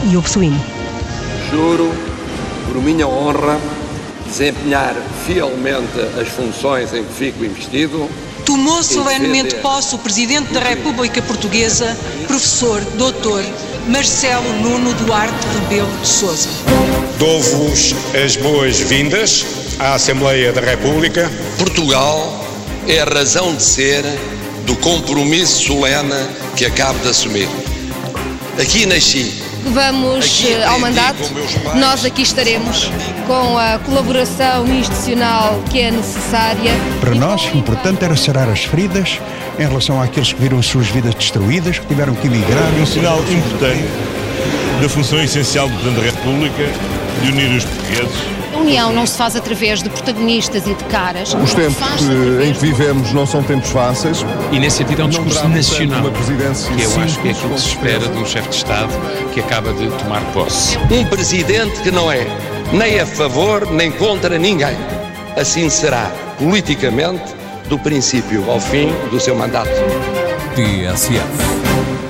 e ouve-se o hino. Juro, por minha honra, desempenhar fielmente as funções em que fico investido. Tomou solenemente posse o Presidente da República Portuguesa, professor Dr. Marcelo Nuno Duarte Rebelo de Sousa. Dou-vos as boas-vindas à Assembleia da República. Portugal é a razão de ser do compromisso solene que acabo de assumir. Aqui nasci. Vamos ao mandato, nós aqui estaremos com a colaboração institucional que é necessária. Para nós, importante era sarar as feridas em relação àqueles que viram as suas vidas destruídas, que tiveram que emigrar. Um sinal importante da função essencial do Presidente da República de unir os portugueses. A união não se faz através de protagonistas e de caras. Os tempos em que vivemos não são tempos fáceis. E nesse sentido é um discurso nacional, que eu acho que é aquilo que se espera de um chefe de Estado que acaba de tomar posse. Um presidente que não é nem a favor nem contra ninguém. Assim será, politicamente, do princípio ao fim do seu mandato. TSF.